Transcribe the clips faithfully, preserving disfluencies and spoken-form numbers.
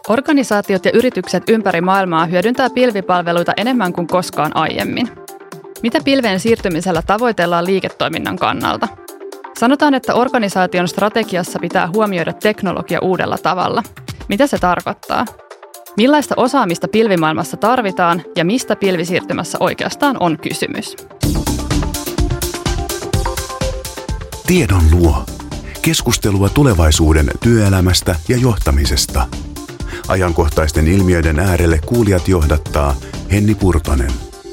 Organisaatiot ja yritykset ympäri maailmaa hyödyntää pilvipalveluita enemmän kuin koskaan aiemmin. Mitä pilveen siirtymisellä tavoitellaan liiketoiminnan kannalta? Sanotaan, että organisaation strategiassa pitää huomioida teknologia uudella tavalla. Mitä se tarkoittaa? Millaista osaamista pilvimaailmassa tarvitaan ja mistä pilvisiirtymässä oikeastaan on kysymys? Tiedon luo. Keskustelua tulevaisuuden työelämästä ja johtamisesta. Ajankohtaisten ilmiöiden äärelle kuulijat johdattaa Henni Purtonen.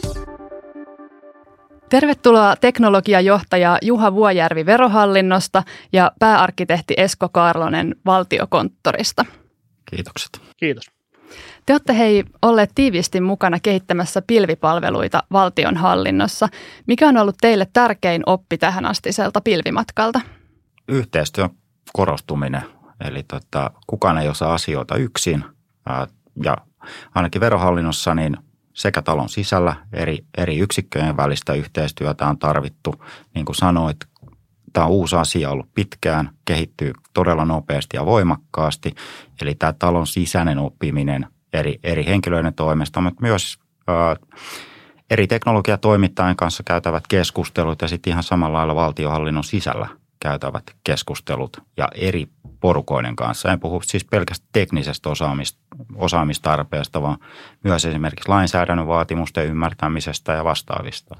Tervetuloa teknologiajohtaja Juha Vuojärvi Verohallinnosta ja pääarkkitehti Esko Kaarlonen Valtiokonttorista. Kiitokset. Kiitos. Te olette hei olleet tiiviisti mukana kehittämässä pilvipalveluita valtionhallinnossa. Mikä on ollut teille tärkein oppi tähän astiselta pilvimatkalta? Yhteistyön korostuminen. Eli tota, kukaan ei osaa asioita yksin ää, ja ainakin Verohallinnossa niin sekä talon sisällä eri, eri yksikköjen välistä yhteistyötä on tarvittu. Niin kuin sanoit, tämä on uusi asia ollut pitkään, kehittyy todella nopeasti ja voimakkaasti. Eli tämä talon sisäinen oppiminen eri, eri henkilöiden toimesta, mutta myös ää, eri teknologiatoimittajien kanssa käytävät keskustelut ja sitten ihan samalla lailla valtionhallinnon sisällä käytävät keskustelut ja eri porukoiden kanssa. En puhu siis pelkästään teknisestä osaamist, osaamistarpeesta, vaan myös esimerkiksi lainsäädännön vaatimusten ymmärtämisestä ja vastaavista.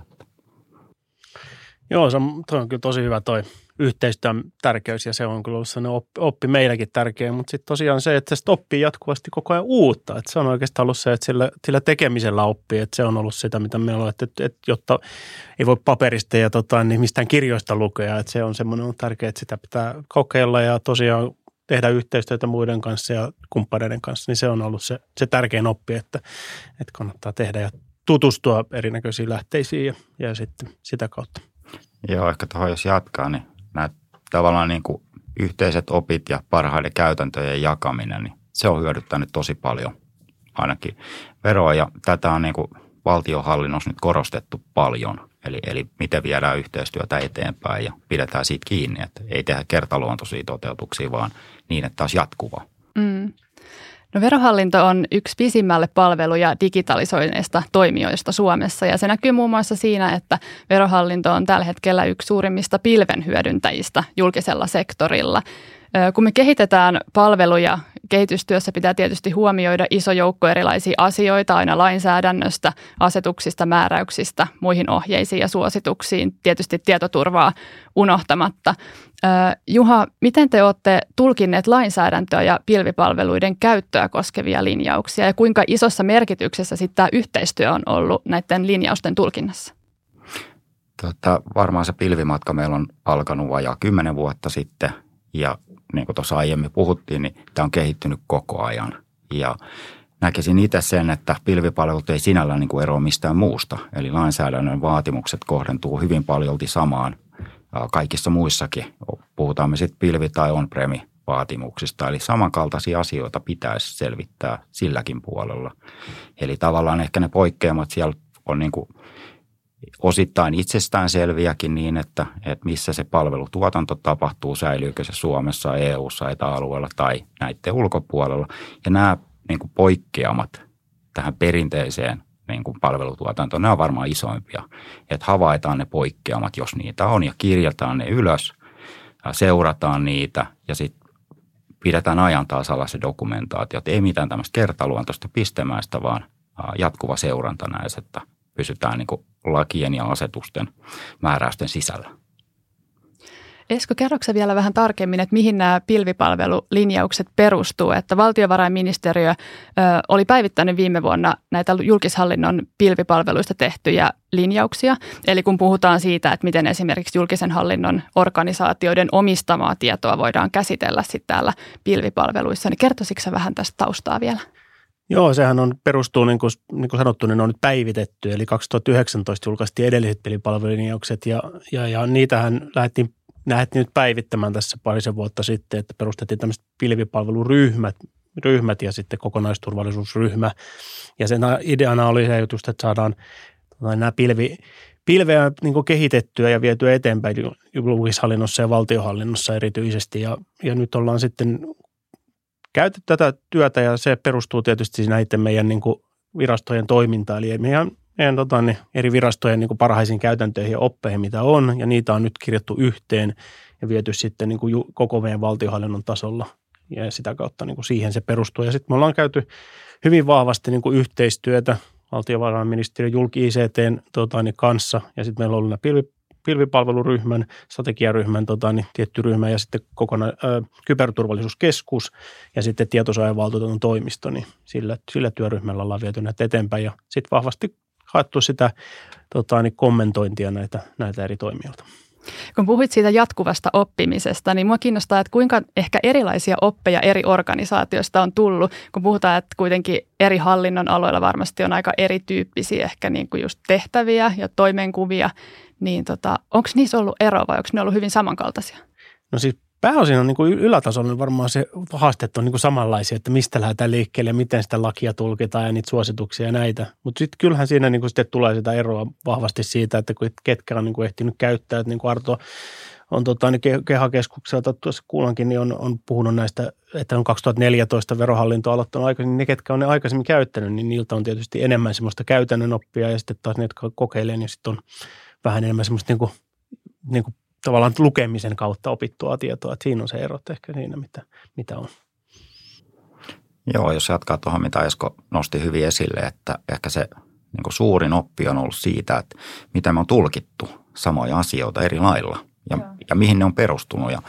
Joo, se on, toi on kyllä tosi hyvä toi yhteistyön tärkeys ja se on kyllä ollut sellainen oppi, oppi meilläkin tärkeä, mutta sitten tosiaan se, että se oppii jatkuvasti koko ajan uutta. Että se on oikeastaan ollut se, että sillä, sillä tekemisellä oppii, että se on ollut sitä, mitä meillä on, että, että, että jotta ei voi paperista ja tota, niin mistään kirjoista lukea, että se on semmoinen on tärkeää, että sitä pitää kokeilla ja tosiaan tehdä yhteistyötä muiden kanssa ja kumppaneiden kanssa, niin se on ollut se, se tärkein oppi, että, että kannattaa tehdä ja tutustua erinäköisiin lähteisiin ja, ja sitten sitä kautta. Joo, ehkä tuohon jos jatkaa, niin nämä tavallaan niin kuin yhteiset opit ja parhaiden käytäntöjen jakaminen, niin se on hyödyttänyt tosi paljon ainakin veroa ja tätä on niin kuin valtionhallinnossa nyt korostettu paljon. Eli, eli miten viedään yhteistyötä eteenpäin ja pidetään siitä kiinni, että ei tehdä kertaluontoisia toteutuksia, vaan niin, että taas jatkuva. Mm. No Verohallinto on yksi pisimmälle palveluja digitalisoineista toimijoista Suomessa ja se näkyy muun muassa siinä, että Verohallinto on tällä hetkellä yksi suurimmista pilven hyödyntäjistä julkisella sektorilla. Kun me kehitetään palveluja, kehitystyössä pitää tietysti huomioida iso joukko erilaisia asioita aina lainsäädännöstä, asetuksista, määräyksistä, muihin ohjeisiin ja suosituksiin, tietysti tietoturvaa unohtamatta. Juha, miten te olette tulkinneet lainsäädäntöä ja pilvipalveluiden käyttöä koskevia linjauksia ja kuinka isossa merkityksessä sitten tämä yhteistyö on ollut näiden linjausten tulkinnassa? Tota, varmaan se pilvimatka meillä on alkanut vajaa kymmenen vuotta sitten ja niin kuin tuossa aiemmin puhuttiin, niin tämä on kehittynyt koko ajan. Ja näkisin itse sen, että pilvipalvelut ei sinällään niin kuin eroa mistään muusta. Eli lainsäädännön vaatimukset kohdentuu hyvin paljolti samaan kaikissa muissakin. Puhutaan me sitten pilvi- tai on-premi-vaatimuksista. Eli samankaltaisia asioita pitäisi selvittää silläkin puolella. Eli tavallaan ehkä ne poikkeamat siellä on niin kuin osittain itsestäänselviäkin niin, että, että missä se palvelutuotanto tapahtuu, säilyykö se Suomessa, E U:ssa, etäalueella tai näiden ulkopuolella. Ja nämä niin kuin poikkeamat tähän perinteiseen niin kuin palvelutuotantoon, nämä on varmaan isoimpia. Että havaitaan ne poikkeamat, jos niitä on, ja kirjataan ne ylös, seurataan niitä ja sitten pidetään ajan tasalla se dokumentaatio. Että ei mitään tämmöistä kertaluontoista pistemäistä, vaan jatkuva seuranta näissä, että pysytään niin kuin lakien ja asetusten määräysten sisällä. Esko, kerroksä vielä vähän tarkemmin, että mihin nämä pilvipalvelulinjaukset perustuu? Että valtiovarainministeriö ö, oli päivittänyt viime vuonna näitä julkishallinnon pilvipalveluista tehtyjä linjauksia. Eli kun puhutaan siitä, että miten esimerkiksi julkisen hallinnon organisaatioiden omistamaa tietoa voidaan käsitellä sitten täällä pilvipalveluissa, niin kertoisitko sä vähän tästä taustaa vielä? Joo, sehän on, perustuu, niin kuin, niin kuin sanottu, niin ne on nyt päivitetty. Eli kaksituhattayhdeksäntoista julkaistiin edelliset pilvipalvelulinjaukset ja, ja, ja niitähän lähdettiin, lähdettiin nyt päivittämään tässä parisen vuotta sitten, että perustettiin tämmöiset pilvipalveluryhmät ryhmät ja sitten kokonaisturvallisuusryhmä. Ja sen ideana oli se just, että saadaan nämä pilvi, pilveä niin kuin kehitettyä ja vietyä eteenpäin julkishallinnossa ja valtionhallinnossa erityisesti. Ja, ja nyt ollaan sitten käyty tätä työtä ja se perustuu tietysti näiden meidän niin kuin virastojen toimintaan. Eli meidän, meidän tota, niin eri virastojen niin kuin parhaisiin käytäntöihin ja oppeihin, mitä on, ja niitä on nyt kirjattu yhteen ja viety sitten niin kuin koko meidän valtionhallinnon tasolla. Ja sitä kautta niin kuin siihen se perustuu. Ja sitten me ollaan käyty hyvin vahvasti niin kuin yhteistyötä valtiovarainministeriön julki-I C T:n tota, niin kanssa. Ja sitten meillä on ollut pilvi, pilvipalveluryhmän, strategiaryhmän tota, niin tietty ryhmä ja sitten kokonaan ö, kyberturvallisuuskeskus ja sitten tietosuojavaltuutetun toimisto. Niin sillä, sillä työryhmällä ollaan viety näitä eteenpäin ja sitten vahvasti haettu sitä tota, niin kommentointia näitä, näitä eri toimijoilta. Kun puhuit siitä jatkuvasta oppimisesta, niin minua kiinnostaa, että kuinka ehkä erilaisia oppeja eri organisaatioista on tullut, kun puhutaan, että kuitenkin eri hallinnon aloilla varmasti on aika erityyppisiä ehkä niin kuin just tehtäviä ja toimenkuvia, niin tota, onko niissä ollut eroa vai onko ne ollut hyvin samankaltaisia? No siis pääosin on niin kuin ylätasolla varmaan se haasteet on niin kuin samanlaisia, että mistä lähdetään liikkeelle ja miten sitä lakia tulkitaan ja niitä suosituksia ja näitä. Mutta sitten kyllähän siinä niin kuin sitten tulee sitä eroa vahvasti siitä, että ketkä on niin kuin ehtinyt käyttää. Että niin kuin Arto on tota, niin Keha-keskukselta tuossa kuulankin, niin on, on puhunut näistä, että on kaksituhattaneljätoista verohallinto aloittanut aikaisemmin. Ne, ketkä on ne aikaisemmin käyttänyt, niin niiltä on tietysti enemmän semmoista käytännön oppia ja sitten taas ne, jotka kokeilee, niin sitten on vähän enemmän semmoista niin kuin, niin kuin tavallaan lukemisen kautta opittua tietoa. Että siinä on se ero ehkä siinä, mitä, mitä on. Joo, jos jatkaa tuohon, mitä Esko nosti hyvin esille, että ehkä se niin kuin suurin oppi on ollut siitä, että miten me on tulkittu samoja asioita eri lailla ja, ja mihin ne on perustunut. Ja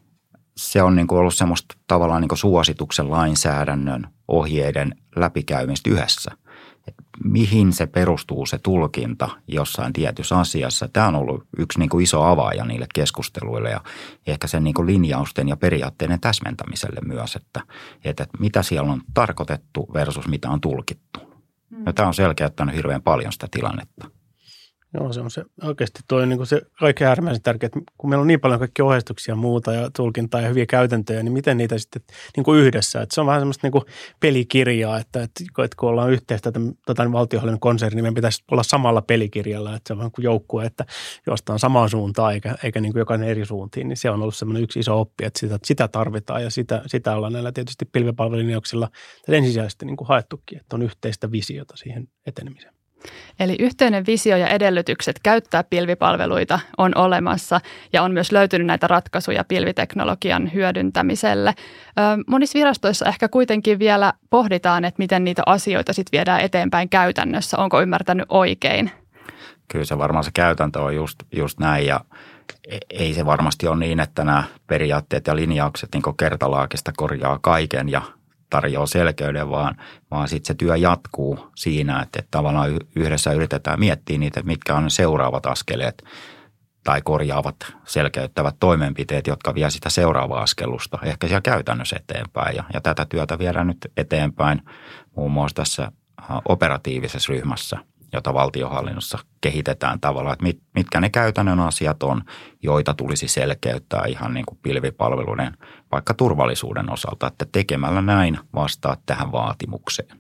se on niin kuin ollut semmoista tavallaan niin kuin suosituksen, lainsäädännön, ohjeiden läpikäymistä yhdessä. Että mihin se perustuu se tulkinta jossain tietyssä asiassa. Tämä on ollut yksi niin kuin iso avaaja niille keskusteluille ja ehkä sen niin kuin linjausten ja periaatteiden täsmentämiselle myös, että, että mitä siellä on tarkoitettu versus mitä on tulkittu. Ja tämä on selkeyttänyt hirveän paljon sitä tilannetta. Joo, se on se oikeasti toi niin kuin se kaikkein äärimmäisen tärkeää, että kun meillä on niin paljon kaikkia ohjeistuksia ja muuta ja tulkintaa ja hyviä käytäntöjä, niin miten niitä sitten niin kuin yhdessä. Että se on vähän semmoista niin kuin pelikirjaa, että, että kun ollaan yhteistä tätä valtionhallinnon konsernia, niin meidän pitäisi olla samalla pelikirjalla, että se on vähän kuin joukkue, että jostain samaan suuntaan eikä, eikä niin kuin jokainen eri suuntiin. Niin se on ollut semmoinen yksi iso oppi, että sitä, sitä tarvitaan ja sitä, sitä ollaan näillä tietysti pilvipalvelulinjauksilla ensisijaisesti niin kuin haettukin, että on yhteistä visiota siihen etenemiseen. Eli yhteinen visio ja edellytykset käyttää pilvipalveluita on olemassa ja on myös löytynyt näitä ratkaisuja pilviteknologian hyödyntämiselle. Monissa virastoissa ehkä kuitenkin vielä pohditaan, että miten niitä asioita sitten viedään eteenpäin käytännössä. Onko ymmärtänyt oikein? Kyllä se varmaan se käytäntö on just, just näin ja ei se varmasti ole niin, että nämä periaatteet ja linjaukset niin kertalaakista korjaa kaiken ja tarjoaa selkeyden, vaan, vaan sitten se työ jatkuu siinä, että, että tavallaan yhdessä yritetään miettiä niitä, että mitkä on ne seuraavat askeleet tai korjaavat, selkeyttävät toimenpiteet, jotka vie sitä seuraavaa askelusta, ehkä siellä käytännössä eteenpäin. Ja, ja tätä työtä viedään nyt eteenpäin muun muassa tässä operatiivisessa ryhmässä, jota valtionhallinnossa kehitetään tavallaan, että mit, mitkä ne käytännön asiat on, joita tulisi selkeyttää ihan niin kuin pilvipalveluiden vaikka turvallisuuden osalta, että tekemällä näin vastaa tähän vaatimukseen.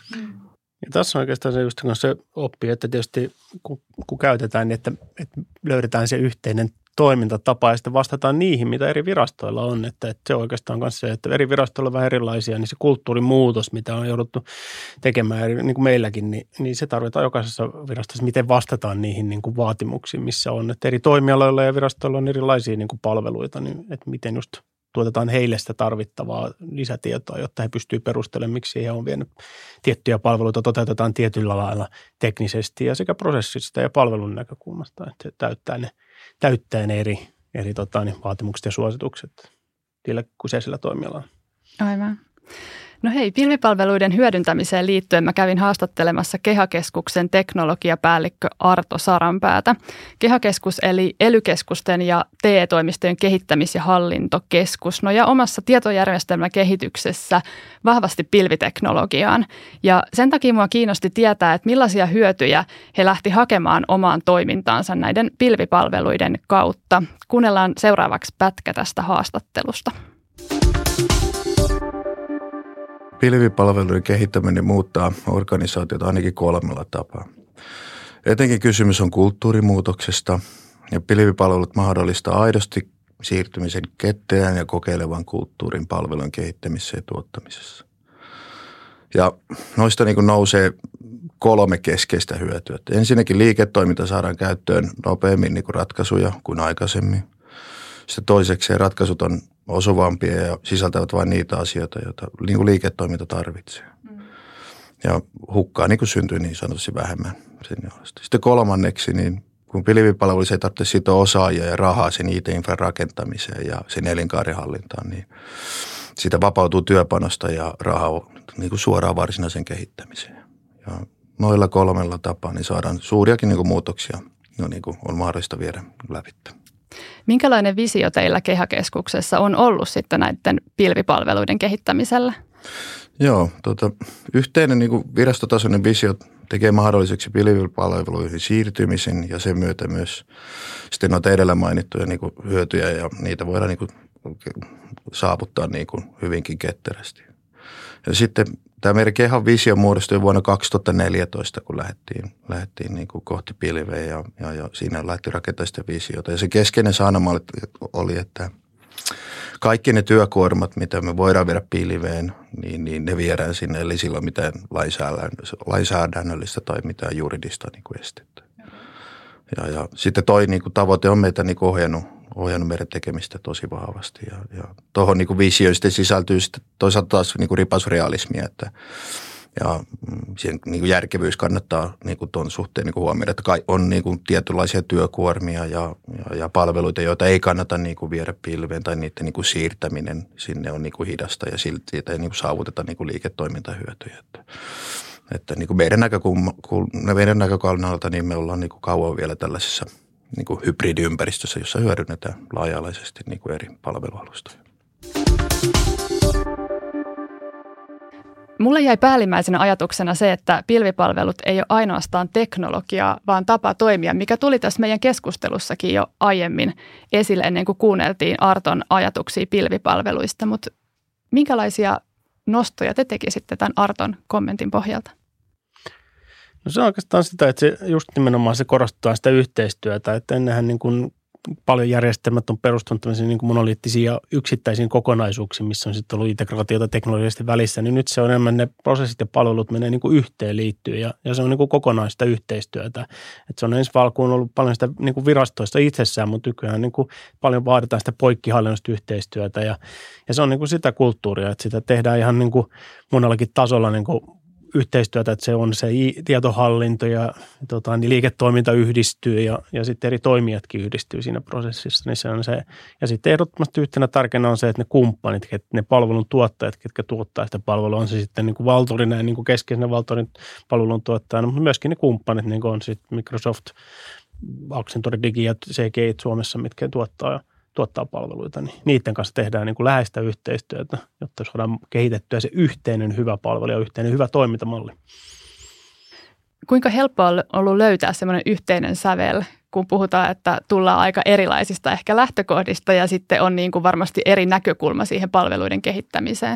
Ja tässä on oikeastaan se just, kun se oppii, että tietysti kun, kun käytetään, niin että, että löydetään se yhteinen toimintatapa ja sitten vastataan niihin, mitä eri virastoilla on. Että, että se oikeastaan myös se, että eri virastoilla on vähän erilaisia, niin se kulttuurimuutos, mitä on jouduttu tekemään, niin kuin meilläkin, niin, niin se tarvitaan jokaisessa virastossa, miten vastataan niihin niin kuin vaatimuksiin, missä on. Että eri toimialoilla ja virastoilla on erilaisia niin kuin palveluita, niin että miten just tuotetaan heille sitä tarvittavaa lisätietoa, jotta he pystyvät perustelemaan, miksi he on vienyt tiettyjä palveluita, toteutetaan tietyllä lailla teknisesti ja sekä prosessista ja palvelun näkökulmasta, että se täyttää ne, täyttää ne eri, eri tota, niin vaatimukset ja suositukset sillä kyseisellä toimialalla. Aivan. No hei, pilvipalveluiden hyödyntämiseen liittyen mä kävin haastattelemassa Keha-keskuksen teknologiapäällikkö Arto Saranpäätä. Keha-keskus eli E L Y-keskusten ja T E-toimistojen kehittämis- ja hallintokeskus nojaa omassa tietojärjestelmäkehityksessä vahvasti pilviteknologiaan. Ja sen takia mua kiinnosti tietää, että millaisia hyötyjä he lähti hakemaan omaan toimintaansa näiden pilvipalveluiden kautta. Kuunnellaan seuraavaksi pätkä tästä haastattelusta. Pilvipalveluiden kehittäminen muuttaa organisaatiota ainakin kolmella tapaa. Etenkin kysymys on kulttuurimuutoksesta ja pilvipalvelut mahdollistaa aidosti siirtymisen ketterän ja kokeilevan kulttuurin palvelun kehittämisessä ja tuottamisessa. Ja noista niin kuin nousee kolme keskeistä hyötyä. Ensinnäkin liiketoiminta saadaan käyttöön nopeammin niin kuin ratkaisuja kuin aikaisemmin. Sitten toisekseen ratkaisut on osuvampia ja sisältävät vain niitä asioita, joita niin kuin liiketoiminta tarvitsee. Mm. Ja hukkaa niin kuin syntyy niin sanotusti vähemmän sen johdosta. Sitten kolmanneksi, niin kun pilvipalveluissa ei tarvitse sitoa osaajia ja rahaa sen I T-infran rakentamiseen ja sen elinkaarihallintaan, niin siitä vapautuu työpanosta ja rahaa niin kuin suoraan varsinaisen kehittämiseen. Ja noilla kolmella tapaa niin saadaan suuriakin niin kuin muutoksia, no niin kuin on mahdollista viedä läpi. Minkälainen visio teillä Kehä-keskuksessa on ollut sitten näiden pilvipalveluiden kehittämisellä? Joo, tota, yhteinen niin kuin virastotasoinen visio tekee mahdolliseksi pilvipalveluihin siirtymisen ja sen myötä myös sitten noita edellä mainittuja niin kuin hyötyjä ja niitä voidaan niin kuin saavuttaa niin kuin hyvinkin ketterästi. Ja sitten tämä meidän Kehan visio muodostui vuonna kaksituhattaneljätoista, kun lähdettiin, lähdettiin niin kuin kohti pilveä ja, ja, ja siinä lähti rakentamaan sitä visiota. Ja se keskeinen sanoma oli, että kaikki ne työkuormat, mitä me voidaan viedä pilveen, niin, niin ne viedään sinne. Eli silloin mitään lainsäädännöllistä tai mitään juridista niin kuin estettä. Ja, ja sitten toi niin kuin tavoite on meitä niin kuin ohjannut, ohjannut meidän tekemistä tosi vahvasti. Ja, ja tuohon niin kuin visioon sitten sisältyy sitten toisaalta taas niin kuin ripasrealismia, että ja siihen niin kuin järkevyys kannattaa niin kuin tuon suhteen niin kuin huomioida, että on niin kuin tietynlaisia työkuormia ja, ja, ja palveluita, joita ei kannata niin kuin viedä pilveen tai niiden niin kuin siirtäminen sinne on niin kuin hidasta ja siitä ei niin kuin saavuteta niin kuin liiketoimintahyötyjä. Että, että niin kuin meidän, näkökulma, meidän näkökulmalta niin me ollaan niin kuin kauan vielä tällaisessa niin kuin hybridiympäristössä, jossa hyödynnetään laaja-alaisesti niin kuin eri palvelualustoja. Mulle jäi päällimmäisenä ajatuksena se, että pilvipalvelut ei ole ainoastaan teknologiaa, vaan tapa toimia, mikä tuli tässä meidän keskustelussakin jo aiemmin esille ennen kuin kuunneltiin Arton ajatuksia pilvipalveluista. Mutta minkälaisia nostoja te tekisitte tämän Arton kommentin pohjalta? No se on oikeastaan sitä, että se just nimenomaan se korostaa sitä yhteistyötä, että ennenhän niin kuin paljon järjestelmät on perustunut tämmöisiin niin kuin monoliittisiin ja yksittäisiin kokonaisuuksiin, missä on sitten ollut integraatiota teknologisesti välissä, niin nyt se on enemmän ne prosessit ja palvelut menee niin kuin yhteen liittyen ja, ja se on niin kuin kokonaista yhteistyötä. Et se on ensi alkuun ollut paljon sitä niin kuin virastoista itsessään, mutta nykyään niin kuin paljon vaaditaan sitä poikkihallinnollista yhteistyötä ja, ja se on niin kuin sitä kulttuuria, että sitä tehdään ihan niin kuin monellakin tasolla niin kuin yhteistyötä, että se on se tietohallinto ja tota, niin liiketoiminta yhdistyy ja, ja sitten eri toimijatkin yhdistyy siinä prosessissa. Niin se on se. Ja sitten ehdottomasti yhtenä tärkeänä on se, että ne kumppanit, että ne palvelun tuottajat, ketkä tuottaa sitä palvelua, on se sitten niin kuin valtorina ja niin kuin keskeisenä valtorin palvelun tuottajana, mutta myöskin ne kumppanit, niin kuin on sitten Microsoft, Accenture Digi ja C G I Suomessa, mitkä tuottaa tuottaa palveluita, niin niiden kanssa tehdään niin kuin läheistä yhteistyötä, jotta saadaan kehitettyä se yhteinen hyvä palvelu ja yhteinen hyvä toimintamalli. Kuinka helppoa on ollut löytää semmoinen yhteinen sävel, kun puhutaan, että tullaan aika erilaisista ehkä lähtökohdista ja sitten on niin kuin varmasti eri näkökulma siihen palveluiden kehittämiseen?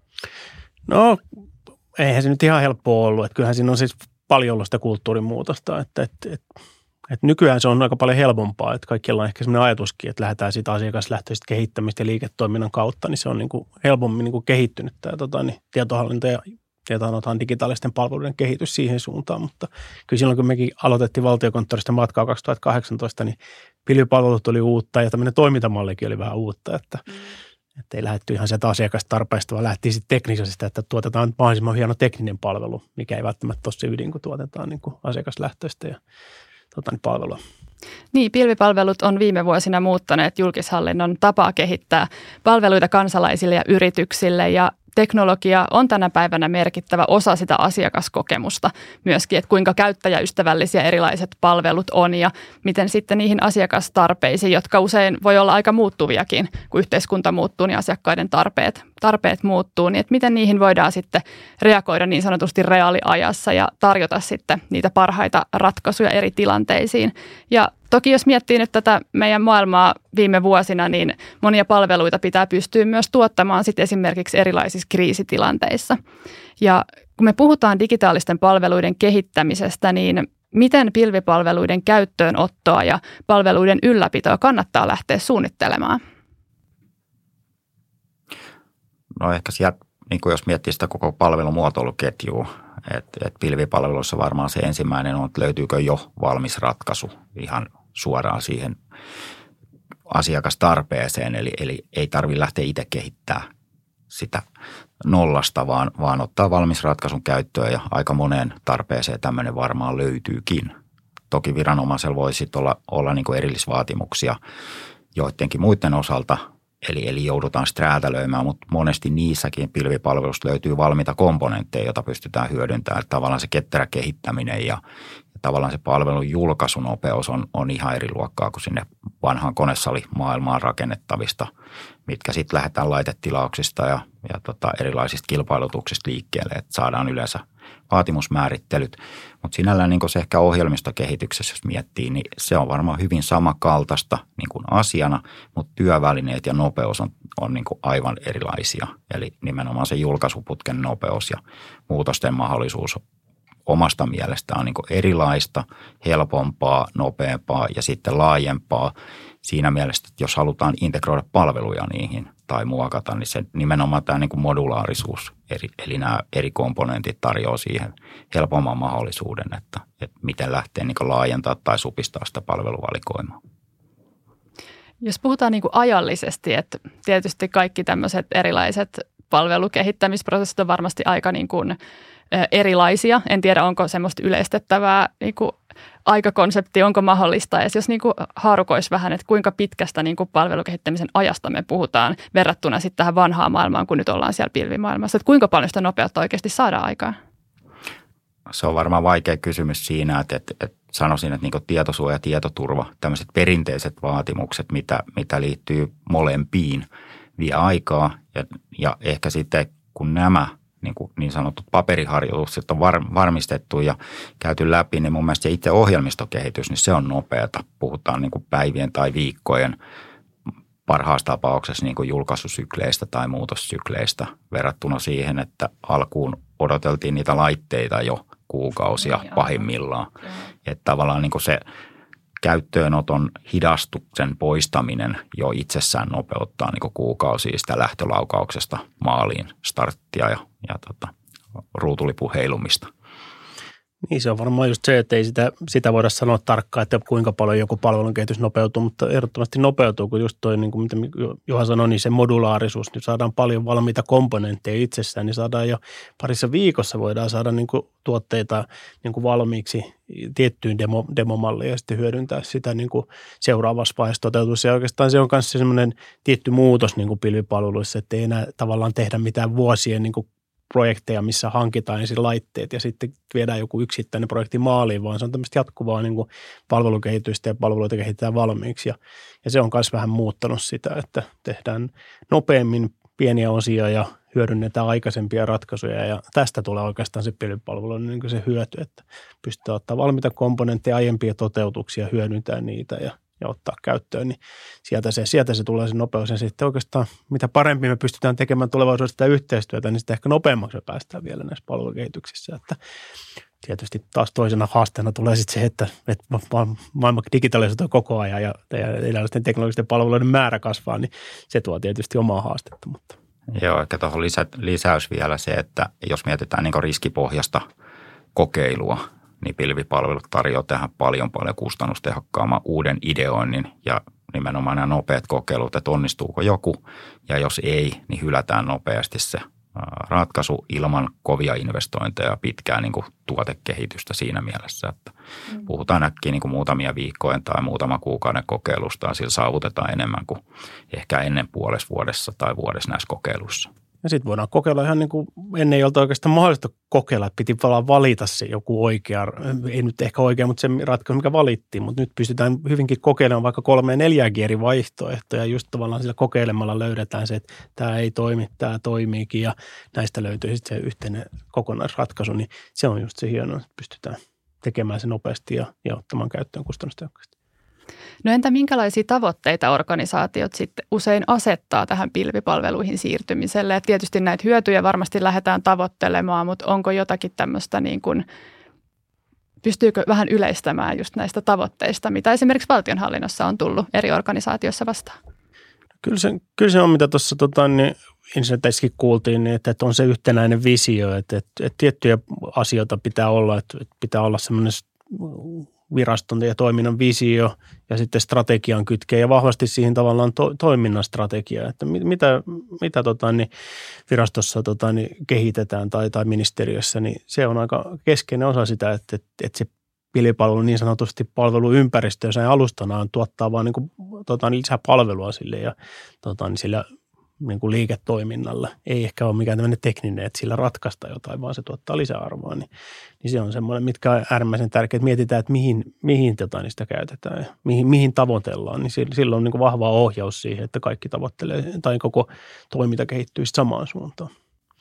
No, eihän se nyt ihan helppoa ollut. Että kyllähän siinä on siis paljon ollut sitä kulttuurin muutosta, että, että, että Et nykyään se on aika paljon helpompaa, että kaikilla on ehkä sellainen ajatuskin, että lähdetään siitä asiakaslähtöistä kehittämistä ja liiketoiminnan kautta, niin se on niin kuin helpommin niin kuin kehittynyt tämä tota, niin tietohallinta ja tietohallintaan digitaalisten palveluiden kehitys siihen suuntaan, mutta kyllä silloin kun mekin aloitettiin valtiokonttorista matkaa kaksituhattakahdeksantoista, niin pilvipalvelut oli uutta ja tämmöinen toimintamallikin oli vähän uutta, että, mm. että ei lähdetty ihan sieltä asiakastarpeesta, vaan lähtiin sitten teknisestä, että tuotetaan mahdollisimman hieno tekninen palvelu, mikä ei välttämättä ole se ydin, kun tuotetaan niin kuin asiakaslähtöistä ja Tota, niin palvelua. Niin, pilvipalvelut on viime vuosina muuttaneet julkishallinnon tapaa kehittää palveluita kansalaisille ja yrityksille ja teknologia on tänä päivänä merkittävä osa sitä asiakaskokemusta myöskin, että kuinka käyttäjäystävällisiä erilaiset palvelut on ja miten sitten niihin asiakastarpeisiin, jotka usein voi olla aika muuttuviakin, kun yhteiskunta muuttuu, niin asiakkaiden tarpeet, tarpeet muuttuu, niin että miten niihin voidaan sitten reagoida niin sanotusti reaaliajassa ja tarjota sitten niitä parhaita ratkaisuja eri tilanteisiin. Ja toki jos miettii nyt tätä meidän maailmaa viime vuosina, niin monia palveluita pitää pystyä myös tuottamaan sitten esimerkiksi erilaisissa kriisitilanteissa. Ja kun me puhutaan digitaalisten palveluiden kehittämisestä, niin miten pilvipalveluiden käyttöönottoa ja palveluiden ylläpitoa kannattaa lähteä suunnittelemaan? no ehkä sieltä, niin kuin jos miettii sitä koko palvelumuotoiluketjua, että et pilvipalveluissa varmaan se ensimmäinen on, että löytyykö jo valmis ratkaisu ihan suoraan siihen asiakastarpeeseen, eli, eli ei tarvitse lähteä itse kehittämään sitä nollasta, vaan, vaan ottaa valmis ratkaisun käyttöön ja aika moneen tarpeeseen tämmöinen varmaan löytyykin. Toki viranomaisella voi sitten olla, olla niin kuin erillisvaatimuksia joidenkin muiden osalta, eli, eli joudutaan sitten räätälöimään, mutta monesti niissäkin pilvipalvelusta löytyy valmiita komponentteja, joita pystytään hyödyntämään. Että tavallaan se ketterä kehittäminen ja, ja tavallaan se palvelun julkaisunopeus on, on ihan eri luokkaa kuin sinne vanhaan konesalimaailmaan rakennettavista, mitkä sitten lähdetään laitetilauksista ja, ja tota erilaisista kilpailutuksista liikkeelle, että saadaan yleensä vaatimusmäärittelyt. Mutta sinällään niin se ehkä ohjelmistokehityksessä, jos miettii, niin se on varmaan hyvin samankaltaista niin kuin asiana, mutta työvälineet ja nopeus on, on niin kuin aivan erilaisia. Eli nimenomaan se julkaisuputken nopeus ja muutosten mahdollisuus omasta mielestä on niin kuin erilaista, helpompaa, nopeampaa ja sitten laajempaa siinä mielessä, että jos halutaan integroida palveluja niihin tai muokata, niin se nimenomaan tämä niin kuin modulaarisuus, eli, eli nämä eri komponentit tarjoaa siihen helpomman mahdollisuuden, että, että miten lähtee niin kuin laajentaa tai supistaa sitä palveluvalikoimaa. Jos puhutaan niin kuin ajallisesti, että tietysti kaikki tämmöiset erilaiset palvelukehittämisprosessit on varmasti aika niin kuin erilaisia. En tiedä, onko semmoista yleistettävää niin kuin aikakonseptia, onko mahdollista. Ja jos niin kuin haarukoisi vähän, että kuinka pitkästä niin kuin palvelukehittämisen ajasta me puhutaan verrattuna sitten tähän vanhaan maailmaan, kun nyt ollaan siellä pilvimaailmassa. Että kuinka paljon sitä nopeutta oikeasti saadaan aikaan? Se on varmaan vaikea kysymys siinä, että, että, että sanoisin, että niin kuin tietosuoja ja tietoturva, tämmöiset perinteiset vaatimukset, mitä, mitä liittyy molempiin, vie aikaa. Ja, ja ehkä sitten kun nämä niin, kuin niin sanotut paperiharjoitukset on var, varmistettu ja käyty läpi, niin mun mielestä se itse ohjelmistokehitys, niin se on nopeata. Puhutaan niin kuin päivien tai viikkojen parhaassa tapauksessa niin kuin julkaisusykleistä tai muutossykleistä verrattuna siihen, että alkuun odoteltiin niitä laitteita jo kuukausia niin, pahimmillaan. Että tavallaan niin kuin se käyttöönoton hidastuksen poistaminen jo itsessään nopeuttaa niin kuin kuukausia sitä lähtölaukauksesta maaliin starttia ja, ja tota, ruutulipun heilumista. Niin se on varmaan just se, että ei sitä, sitä voida sanoa tarkkaan, että kuinka paljon joku palvelun kehitys nopeutuu, mutta ehdottomasti nopeutuu, kun just toi, niin kuin mitä Juha sanoi, niin se modulaarisuus, niin saadaan paljon valmiita komponentteja itsessään, niin saadaan jo parissa viikossa voidaan saada niin kuin tuotteita niin kuin valmiiksi tiettyyn demo, demomalliin ja sitten hyödyntää sitä niin kuin seuraavassa vaiheessa toteutus. Ja oikeastaan se on myös semmoinen tietty muutos niin kuin pilvipalveluissa, että ei enää tavallaan tehdä mitään vuosien niin kuin projekteja, missä hankitaan ensin laitteet ja sitten viedään joku yksittäinen projekti maaliin, vaan se on tämmöistä jatkuvaa niin kuin palvelukehitystä ja palveluita kehitetään valmiiksi. Ja, ja se on myös vähän muuttanut sitä, että tehdään nopeammin pieniä osia ja hyödynnetään aikaisempia ratkaisuja ja tästä tulee oikeastaan se pilvipalvelu niin kuin se hyöty, että pystytään ottaa valmiita komponentteja, aiempia toteutuksia, hyödyntää niitä ja ja ottaa käyttöön, niin sieltä se, sieltä se tulee se nopeus. Ja sitten oikeastaan mitä parempi me pystytään tekemään tulevaisuudessa sitä yhteistyötä, niin sitten ehkä nopeammaksi me päästään vielä näissä palvelukehityksissä. Että tietysti taas toisena haasteena tulee sitten se, että, että maailma digitalisoituu koko ajan ja erilaisten teknologisten palveluiden määrä kasvaa, niin se tuo tietysti omaa haastetta. Mutta. Joo, ehkä tuohon lisä, lisäys vielä se, että jos mietitään niin kuin riskipohjasta kokeilua, niin pilvipalvelut tarjoaa tähän paljon paljon kustannustehokkaamman uuden ideoinnin ja nimenomaan nämä nopeat kokeilut, että onnistuuko joku ja jos ei, niin hylätään nopeasti se ratkaisu ilman kovia investointeja ja pitkää niin kuin tuotekehitystä siinä mielessä, että mm. puhutaan äkkiä niin kuin muutamia viikkojen tai muutama kuukauden kokeilusta ja sillä saavutetaan enemmän kuin ehkä ennen puolessa vuodessa tai vuodessa näissä kokeiluissa. Ja sitten voidaan kokeilla ihan niin kuin ennen ei olta oikeastaan mahdollista kokeilla, että piti valita se joku oikea, ei nyt ehkä oikea, mutta se ratkaisu, mikä valittiin, mutta nyt pystytään hyvinkin kokeilemaan vaikka kolme ja neljääkin eri vaihtoehtoja, just tavallaan sillä kokeilemalla löydetään se, että tämä ei toimi, tämä toimiikin ja näistä löytyy sitten se yhteinen kokonaisratkaisu, niin se on just se hieno, että pystytään tekemään se nopeasti ja, ja ottamaan käyttöön kustannustehokkaasti. No entä minkälaisia tavoitteita organisaatiot sitten usein asettaa tähän pilvipalveluihin siirtymiselle? Ja tietysti näitä hyötyjä varmasti lähdetään tavoittelemaan, mutta onko jotakin tämmöistä niin kuin, pystyykö vähän yleistämään just näistä tavoitteista, mitä esimerkiksi valtionhallinnossa on tullut eri organisaatioissa vastaan? Kyllä se, kyllä se on, mitä tuossa tota, niin insinöörissäkin kuultiin, niin että, että on se yhtenäinen visio, että, että, että tiettyjä asioita pitää olla, että, että pitää olla semmoinen viraston ja toiminnan visio ja sitten strategian kytkeä ja vahvasti siihen tavallaan to, toiminnan strategia, että mit, mitä, mitä tota, niin virastossa tota, niin kehitetään tai, tai ministeriössä, niin se on aika keskeinen osa sitä, että, että, että se pilvipalvelu niin sanotusti palveluympäristössä ja alustanaan tuottaa vaan niin kuin, tota, lisää palvelua sille ja tota, niin sillä niin kuin liiketoiminnalla. Ei ehkä ole mikään tämmöinen tekninen, että sillä ratkaista jotain, vaan se tuottaa lisäarvoa. Niin, niin se on semmoinen, mitkä on äärimmäisen tärkeää, että mietitään, että mihin, mihin tota, niistä käytetään ja mihin, mihin tavoitellaan. Niin silloin on niin kuin vahva ohjaus siihen, että kaikki tavoittelee tai koko toiminta kehittyisi samaan suuntaan.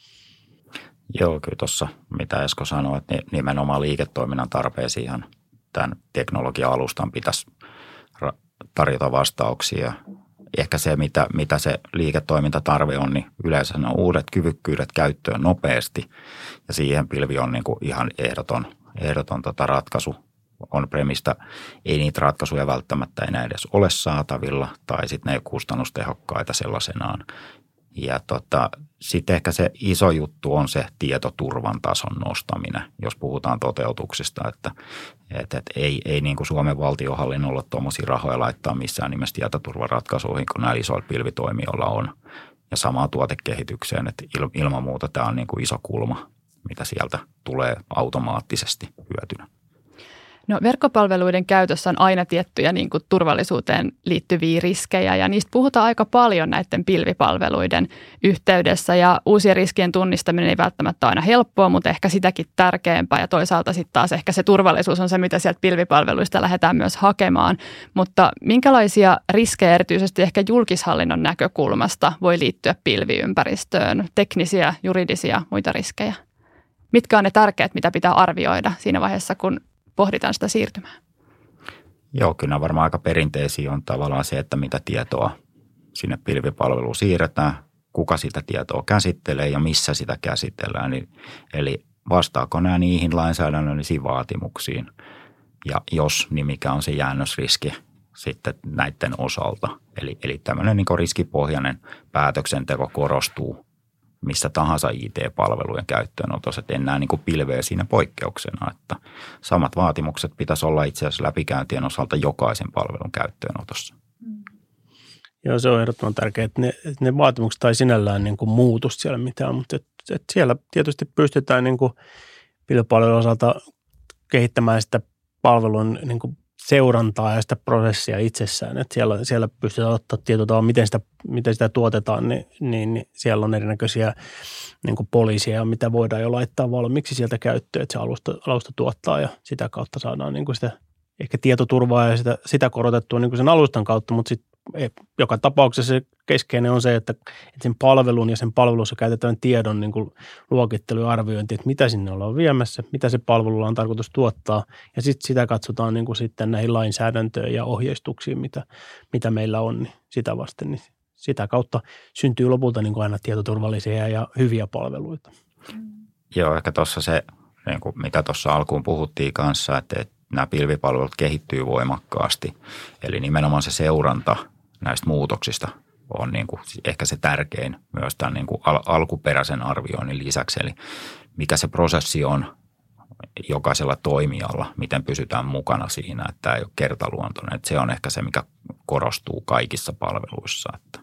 Joo, kyllä tuossa, mitä Esko sanoi, että nimenomaan liiketoiminnan tarpeisiin tämän teknologia-alustan pitäisi tarjota vastauksia. Ehkä se, mitä, mitä se liiketoimintatarve on, niin yleensä ne uudet kyvykkyydet käyttöön nopeasti ja siihen pilvi on niin kuin ihan ehdoton, ehdoton tota ratkaisu. On-premistä ei niitä ratkaisuja välttämättä enää edes ole saatavilla tai sitten ne ei ole kustannustehokkaita sellaisenaan. Ja tota, sitten ehkä se iso juttu on se tietoturvan tason nostaminen, jos puhutaan toteutuksista, että et, et ei, ei niin kuin Suomen valtionhallinnolla tuommoisia rahoja laittaa missään nimessä tietoturvaratkaisuihin, kun näillä isoilla pilvitoimijoilla on. Ja samaa tuotekehitykseen, että il, ilman muuta tämä on niin kuin iso kulma, mitä sieltä tulee automaattisesti hyötynä. No, verkkopalveluiden käytössä on aina tiettyjä niin kuin turvallisuuteen liittyviä riskejä ja niistä puhutaan aika paljon näiden pilvipalveluiden yhteydessä ja uusien riskien tunnistaminen ei välttämättä ole aina helppoa, mutta ehkä sitäkin tärkeämpää ja toisaalta sitten taas ehkä se turvallisuus on se, mitä sieltä pilvipalveluista lähdetään myös hakemaan, mutta minkälaisia riskejä erityisesti ehkä julkishallinnon näkökulmasta voi liittyä pilviympäristöön, teknisiä, juridisia, muita riskejä? Mitkä on ne tärkeät, mitä pitää arvioida siinä vaiheessa, kun pohditaan sitä siirtymää? Joo, kyllä varmaan aika perinteisiä on tavallaan se, että mitä tietoa sinne pilvipalveluun siirretään, kuka sitä tietoa käsittelee ja missä sitä käsitellään. Eli vastaako nämä niihin lainsäädännöllisiin vaatimuksiin ja jos, niin mikä on se jäännösriski sitten näiden osalta. Eli, eli tämmöinen niin kuin riskipohjainen päätöksenteko korostuu missä tahansa I T-palvelujen käyttöönotossa, että en näe niin kuin pilveä siinä poikkeuksena, että samat vaatimukset pitäisi olla itse asiassa läpikäyntien osalta jokaisen palvelun käyttöönotossa. Joo, se on ehdottoman tärkeää, että ne, että ne vaatimukset ei sinällään niin kuin muutu siellä mitään, mutta että, että siellä tietysti pystytään niin kuin pilvipalvelun osalta kehittämään sitä palvelun niin kuin seurantaa ja sitä prosessia itsessään, että siellä, siellä pystytään ottaa tietoa, miten sitä, miten sitä tuotetaan, niin, niin, niin siellä on erinäköisiä niin kuin poliisia, mitä voidaan jo laittaa valmiiksi sieltä käyttöön, että se alusta, alusta tuottaa ja sitä kautta saadaan niin kuin sitä ehkä tietoturvaa ja sitä, sitä korotettua niin kuin sen alustan kautta, mutta sitten joka tapauksessa se keskeinen on se, että, että sen palvelun ja sen palvelussa käytetään tiedon niin kuin luokittelu ja arviointi, että mitä sinne ollaan viemässä, mitä se palvelulla on tarkoitus tuottaa ja sitten sitä katsotaan niin kuin sitten näihin lainsäädäntöön ja ohjeistuksiin, mitä, mitä meillä on, niin sitä vasten, niin sitä kautta syntyy lopulta niin kuin aina tietoturvallisia ja hyviä palveluita. Joo, ehkä tuossa se, niin kuin mitä tuossa alkuun puhuttiin kanssa, että, että nämä pilvipalvelut kehittyy voimakkaasti, eli nimenomaan se seuranta näistä muutoksista on niin kuin ehkä se tärkein myös tämän niin kuin al- alkuperäisen arvioinnin lisäksi. Eli mikä se prosessi on jokaisella toimijalla, miten pysytään mukana siinä, että tämä ei ole kertaluontoinen. Että se on ehkä se, mikä korostuu kaikissa palveluissa. Että.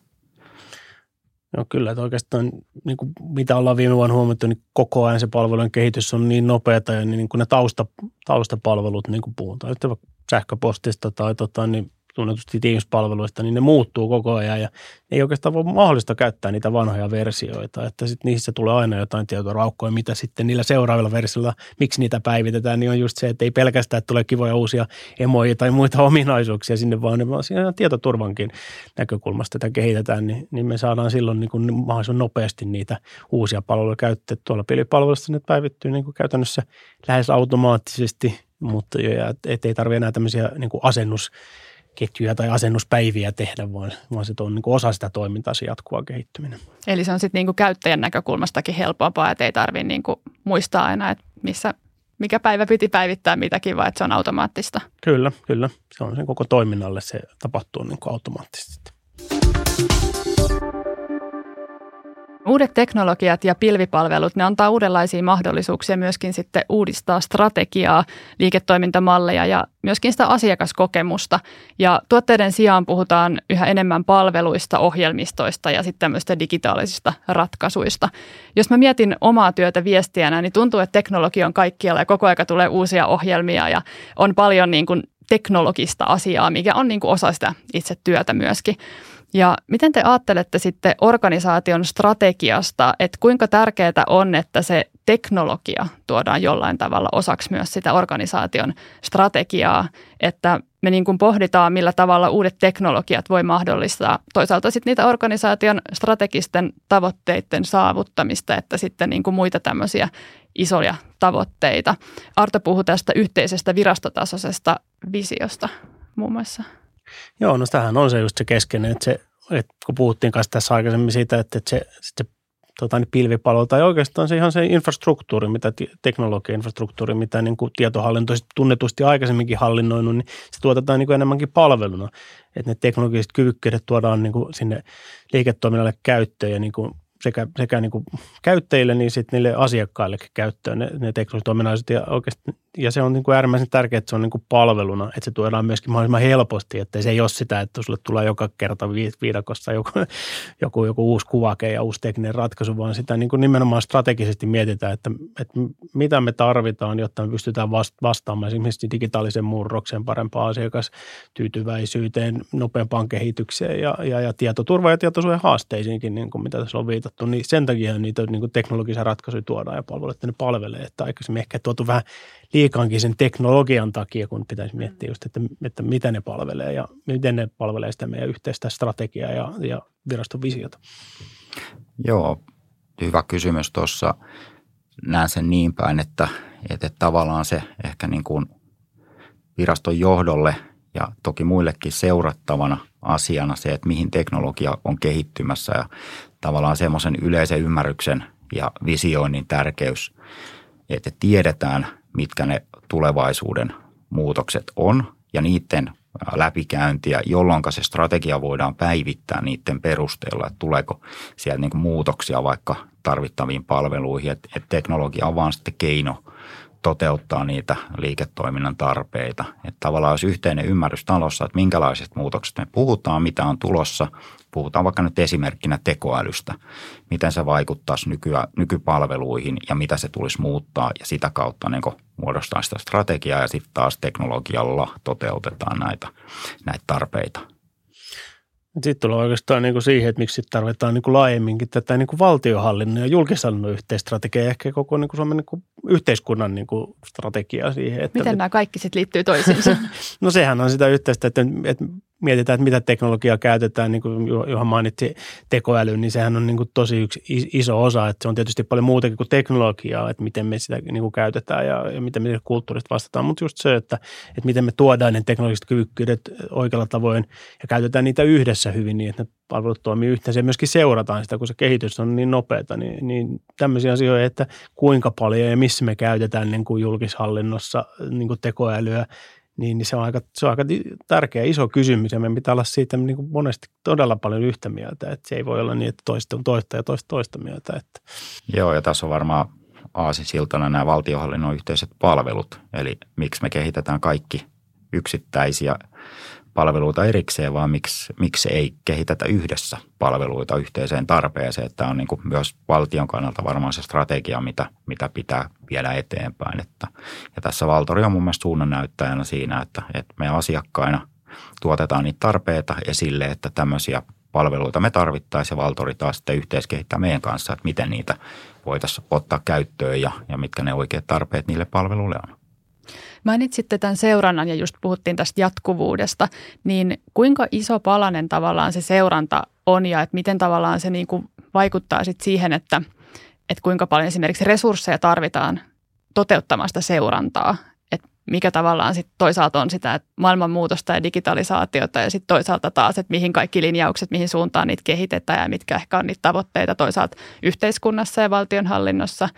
No kyllä, että oikeastaan niin kuin mitä ollaan viime vuonna huomattu, niin koko ajan se palvelujen kehitys on niin nopeata ja niin kuin ne tausta, taustapalvelut, niin kuin puhutaan, että sähköpostista tai tota, niin tunnetusti Teams-palveluista, niin ne muuttuu koko ajan ja ei oikeastaan voi mahdollista käyttää niitä vanhoja versioita, että sitten niissä tulee aina jotain tietoraukkoja, mitä sitten niillä seuraavilla versioilla, miksi niitä päivitetään, niin on just se, että ei pelkästään, että tulee kivoja uusia emoja tai muita ominaisuuksia sinne, vaan ne vaan siinä tietoturvankin näkökulmasta tätä kehitetään, niin, niin me saadaan silloin niin kuin mahdollisimman nopeasti niitä uusia palveluja käyttää. Tuolla pilvipalvelusta ne päivittyy niin kuin käytännössä lähes automaattisesti, mutta ei tarvitse enää tämmöisiä niin kuin asennus ketjuja tai asennuspäiviä tehdä, vaan, vaan se on niin kuin osa sitä toimintaa, se jatkuva kehittyminen. Eli se on sitten niin kuin käyttäjän näkökulmastakin helpompaa, että ei tarvitse niin kuin muistaa aina, että missä, mikä päivä piti päivittää mitäkin, vaan että se on automaattista. Kyllä, kyllä. Se on sen koko toiminnalle, se tapahtuu niin kuin automaattisesti. Uudet teknologiat ja pilvipalvelut, ne antaa uudenlaisia mahdollisuuksia myöskin sitten uudistaa strategiaa, liiketoimintamalleja ja myöskin sitä asiakaskokemusta. Ja tuotteiden sijaan puhutaan yhä enemmän palveluista, ohjelmistoista ja sitten tämmöistä digitaalisista ratkaisuista. Jos mä mietin omaa työtä viestijänä, niin tuntuu, että teknologia on kaikkialla ja koko aika tulee uusia ohjelmia ja on paljon niin kuin teknologista asiaa, mikä on niin kuin osa sitä itse työtä myöskin. Ja miten te ajattelette sitten organisaation strategiasta, että kuinka tärkeää on, että se teknologia tuodaan jollain tavalla osaksi myös sitä organisaation strategiaa, että me niin kuin pohditaan, millä tavalla uudet teknologiat voi mahdollistaa toisaalta sitten niitä organisaation strategisten tavoitteiden saavuttamista, että sitten niin kuin muita tämmöisiä isoja tavoitteita. Arto puhui tästä yhteisestä virastotasoisesta visiosta muun muassa. Joo, no tämähän on se just se keskeinen, että, se, että kun puhuttiin kanssa tässä aikaisemmin siitä, että se, se tota, niin pilvipalvelu tai oikeastaan se ihan se infrastruktuuri, mitä teknologia-infrastruktuuri, mitä niin kuin tietohallinto tunnetusti aikaisemminkin hallinnoinut, niin se tuotetaan niin kuin enemmänkin palveluna. Että ne teknologiset kyvykkyydet tuodaan niin kuin sinne liiketoiminnalle käyttöön ja niin kuin sekä, sekä niin kuin käyttäjille, niin sitten niille asiakkaillekin käyttöön ne, ne teknologiset ominaisuudet. Ja, ja se on niin kuin äärimmäisen tärkeää, että se on niin kuin palveluna, että se tuodaan myöskin mahdollisimman helposti, että se ei ole sitä, että sulle tulee joka kerta viidakossa joku, joku, joku uusi kuvake ja uusi tekninen ratkaisu, vaan sitä niin kuin nimenomaan strategisesti mietitään, että, että mitä me tarvitaan, jotta me pystytään vastaamaan esimerkiksi digitaalisen murrokseen, parempaan asiakastyytyväisyyteen, nopeampaan kehitykseen ja, ja, ja tietoturva- ja tietosuojan haasteisiinkin, niin kuin mitä tässä on viitattu, niin sen takia niitä niin kuin teknologisia ratkaisuja tuodaan ja palveluita, että ne palvelee, että aikaisemmin ehkä tuotu vähän liikaankin sen teknologian takia, kun pitäisi miettiä just, että, että mitä ne palvelee ja miten ne palvelee sitä meidän yhteistä strategiaa ja, ja viraston visiota. Joo, hyvä kysymys tuossa. Näen sen niin päin, että, että tavallaan se ehkä niin kuin viraston johdolle ja toki muillekin seurattavana asiana se, että mihin teknologia on kehittymässä ja tavallaan semmoisen yleisen ymmärryksen ja visioinnin tärkeys, että tiedetään, mitkä ne tulevaisuuden muutokset on ja niiden läpikäyntiä, jolloin se strategia voidaan päivittää niiden perusteella, että tuleeko siellä niin kuin muutoksia vaikka tarvittaviin palveluihin, että, että teknologia on vaan sitten keino toteuttaa niitä liiketoiminnan tarpeita. Että tavallaan olisi yhteinen ymmärrys talossa, että minkälaiset muutokset me puhutaan, mitä on tulossa. Puhutaan vaikka nyt esimerkkinä tekoälystä, miten se vaikuttaisi nykyä, nykypalveluihin ja mitä se tulisi muuttaa ja sitä kautta niin muodostaa sitä strategiaa ja sitten taas teknologialla toteutetaan näitä, näitä tarpeita. Sitten tulee oikeastaan niin kuin siihen, että miksi tarvitaan niin kuin laajemminkin tätä niin kuin valtionhallinnon ja julkishallinnon yhteistrategiaa ja ehkä koko niin kuin Suomen niin kuin yhteiskunnan niin kuin strategiaa siihen. Että miten nämä kaikki sitten liittyy toisiinsa? No sehän on sitä yhteistä, että, että mietitään, että mitä teknologiaa käytetään, niin kuin Juha mainitsi tekoäly, niin sehän on niin kuin tosi yksi iso osa, että se on tietysti paljon muutakin kuin teknologiaa, että miten me sitä niin kuin käytetään ja, ja miten me kulttuurista vastataan, mutta just se, että, että miten me tuodaan ne teknologiset kyvykkyydet oikealla tavoin ja käytetään niitä yhdessä hyvin niin, että ne palvelut toimii yhteensä ja myöskin seurataan sitä, kun se kehitys on niin nopeata, niin, niin tämmöisiä asioita, että kuinka paljon ja missä me käytetään niin kuin julkishallinnossa niin kuin tekoälyä, Niin, niin se on aika, se on aika tärkeä iso kysymys ja meidän pitää olla siitä niin kuin monesti todella paljon yhtä mieltä, että se ei voi olla niin, että toista on toista ja toista toista mieltä. Että. Joo, ja tässä on varmaan aasinsiltana nämä valtionhallinnon yhteiset palvelut, eli miksi me kehitetään kaikki yksittäisiä palveluita erikseen, vaan miksi, miksi ei kehitetä yhdessä palveluita yhteiseen tarpeeseen. Tämä on niin kuin myös valtion kannalta varmaan se strategia, mitä, mitä pitää viedä eteenpäin. Että, ja tässä Valtori on mun mielestä suunnannäyttäjänä siinä, että, että me asiakkaina tuotetaan niitä tarpeita esille, että tämmöisiä palveluita me tarvittaisiin ja Valtori taas sitten yhteiskehittää meidän kanssa, että miten niitä voitaisiin ottaa käyttöön ja, ja mitkä ne oikeat tarpeet niille palveluille on. Mainitsitte tämän seurannan ja just puhuttiin tästä jatkuvuudesta, niin kuinka iso palanen tavallaan se seuranta on ja että miten tavallaan se niin kuin vaikuttaa sit siihen, että, että kuinka paljon esimerkiksi resursseja tarvitaan toteuttamaan sitä seurantaa, että mikä tavallaan sitten toisaalta on sitä että maailmanmuutosta ja digitalisaatiota ja sitten toisaalta taas, että mihin kaikki linjaukset, mihin suuntaan niitä kehitetään ja mitkä ehkä on niitä tavoitteita toisaalta yhteiskunnassa ja valtionhallinnossa.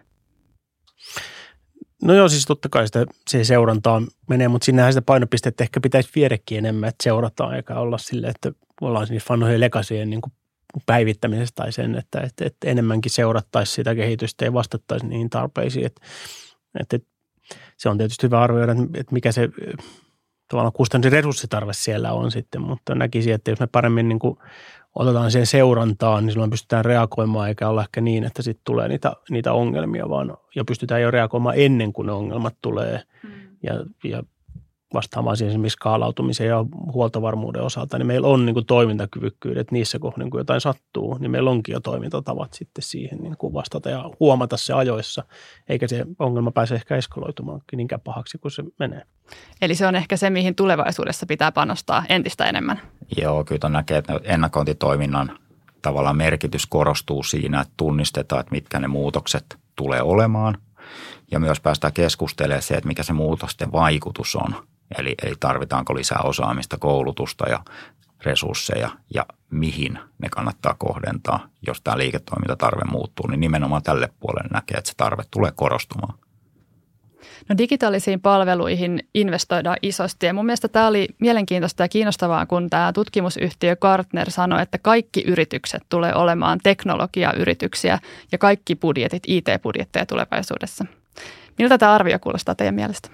No joo, siis totta kai sitä se seurantaan menee, mutta sinnehän sitä painopistettä ehkä pitäisi viedäkin enemmän, että seurataan eikä olla silleen, että ollaan sinne vanhojen legacyjen niin kuin päivittämisestä tai sen, että, että, että enemmänkin seurattaisiin sitä kehitystä ja vastattaisiin niihin tarpeisiin. Että, että, että se on tietysti hyvä arvioida, että mikä se tavallaan kustannus- ja resurssitarve siellä on sitten, mutta näkisin, että jos me paremmin niin kuin otetaan sen seurantaan, niin silloin pystytään reagoimaan, eikä olla ehkä niin, että sitten tulee niitä, niitä ongelmia, vaan ja pystytään jo reagoimaan ennen kuin ne ongelmat tulee mm. ja, ja vastaamaan siihen esimerkiksi skaalautumisen ja huoltovarmuuden osalta, niin meillä on niin kuin toimintakyvykkyydet niissä kohdin, kun jotain sattuu, niin meillä onkin jo toimintatavat sitten siihen niin kuin vastata ja huomata se ajoissa, eikä se ongelma pääse ehkä eskaloitumaankin niinkään pahaksi, kun se menee. Eli se on ehkä se, mihin tulevaisuudessa pitää panostaa entistä enemmän. Joo, kyllä näkee, että ennakointitoiminnan tavallaan merkitys korostuu siinä, että tunnistetaan, että mitkä ne muutokset tulee olemaan ja myös päästään keskustelemaan se, että mikä se muutosten vaikutus on. Eli, eli tarvitaanko lisää osaamista, koulutusta ja resursseja ja mihin ne kannattaa kohdentaa. Jos tämä liiketoimintatarve muuttuu, niin nimenomaan tälle puolelle näkee, että se tarve tulee korostumaan. No digitaalisiin palveluihin investoidaan isosti ja mun mielestä tämä oli mielenkiintoista ja kiinnostavaa, kun tämä tutkimusyhtiö Gartner sanoi, että kaikki yritykset tulee olemaan teknologiayrityksiä ja kaikki budjetit, I T-budjetteja tulevaisuudessa. Miltä tämä arvio kuulostaa teidän mielestä?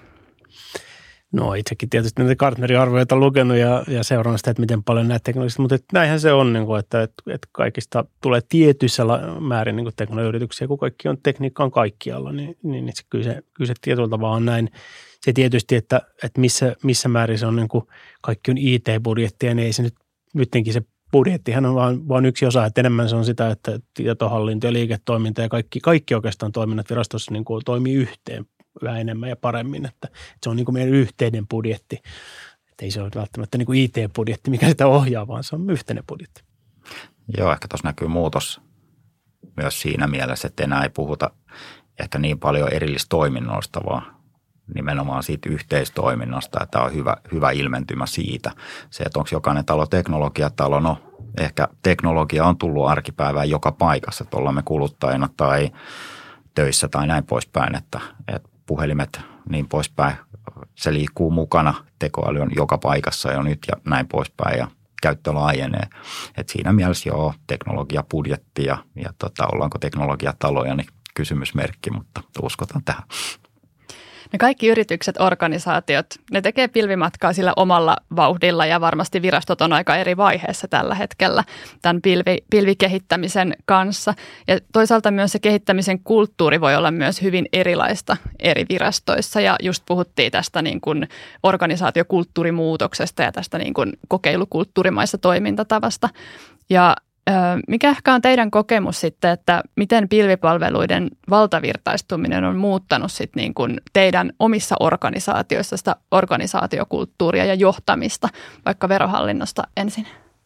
No itsekin tietysti näitä Gartnerin arvioita on lukenut ja, ja seurannut sitä, että miten paljon näitä teknologista, mutta näinhän se on, niin kuin, että, että kaikista tulee tietyissä määrin niin teknologiayrityksiä, kun kaikki on, tekniikka on kaikkialla, niin, niin, niin se, kyllä, se, kyllä se tietyllä tavalla on näin. Se tietysti, että, että missä, missä määrin se on, niin kuin kaikki on I T-budjettia, niin ei se nyt, nytkin se budjettihan on vaan, vaan yksi osa, että enemmän se on sitä, että tietohallinto ja liiketoiminta ja kaikki, kaikki oikeastaan toiminnat virastossa niin kuin toimii yhteen yhä enemmän ja paremmin, että, että se on niin kuin meidän yhteinen budjetti. Että ei se ole välttämättä niin kuin I T-budjetti, mikä sitä ohjaa, vaan se on yhteinen budjetti. Joo, ehkä tuossa näkyy muutos myös siinä mielessä, että enää ei puhuta ehkä niin paljon erillistoiminnoista, vaan nimenomaan siitä yhteistoiminnasta. Tämä on hyvä, hyvä ilmentymä siitä. Se, että onko jokainen talo teknologiatalo, no ehkä teknologia on tullut arkipäivään joka paikassa, että ollaan me kuluttajina tai töissä tai näin poispäin, että, että puhelimet niin poispäin, se liikkuu mukana, tekoäly on joka paikassa jo nyt ja näin poispäin ja käyttö laajenee. Että siinä mielessä joo, teknologiabudjetti ja, ja tota, ollaanko teknologiataloja, niin kysymysmerkki, mutta uskotaan tähän. Ne kaikki yritykset, organisaatiot, ne tekee pilvimatkaa sillä omalla vauhdilla ja varmasti virastot on aika eri vaiheessa tällä hetkellä tämän pilvi, pilvikehittämisen kanssa. Ja toisaalta myös se kehittämisen kulttuuri voi olla myös hyvin erilaista eri virastoissa ja just puhuttiin tästä niin kuin organisaatiokulttuurimuutoksesta ja tästä niin kuin kokeilukulttuurimaista toimintatavasta. Ja mikä ehkä on teidän kokemus sitten, että miten pilvipalveluiden valtavirtaistuminen on muuttanut sitten niin kuin teidän omissa organisaatioissa sitä organisaatiokulttuuria ja johtamista, vaikka verohallinnosta ensin?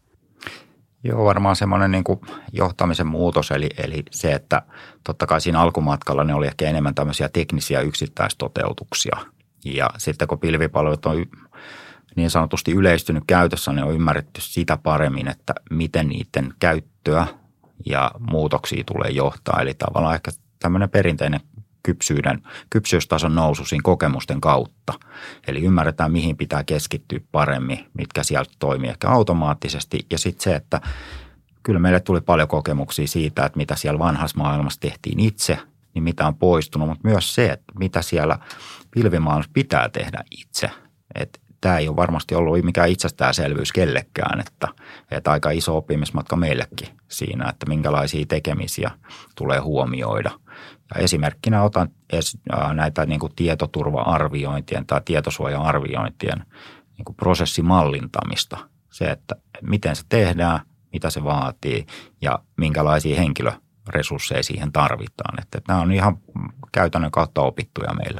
Joo, varmaan semmoinen niin kuin johtamisen muutos, eli, eli se, että totta kai siinä alkumatkalla ne oli ehkä enemmän tämmöisiä teknisiä yksittäistoteutuksia. Ja sitten kun pilvipalvelut on niin sanotusti yleistynyt käytössä, niin on ymmärretty sitä paremmin, että miten niiden käyttöä ja muutoksia tulee johtaa. Eli tavallaan ehkä tämmöinen perinteinen kypsyyden, kypsyystason nousu siinä kokemusten kautta. Eli ymmärretään, mihin pitää keskittyä paremmin, mitkä sieltä toimii ehkä automaattisesti. Ja sitten se, että kyllä meille tuli paljon kokemuksia siitä, että mitä siellä vanhassa maailmassa tehtiin itse, niin mitä on poistunut, mutta myös se, että mitä siellä pilvimaailmassa pitää tehdä itse. Että tämä ei ole varmasti ollut mikään itsestäänselvyys kellekään, että, että aika iso oppimismatka meillekin siinä, että minkälaisia tekemisiä tulee huomioida. Ja esimerkkinä otan näitä niin kuin tietoturva-arviointien tai tietosuoja-arviointien niin kuin prosessimallintamista. Se, että miten se tehdään, mitä se vaatii ja minkälaisia henkilöresursseja siihen tarvitaan. Että nämä on ihan käytännön kautta opittuja meillä.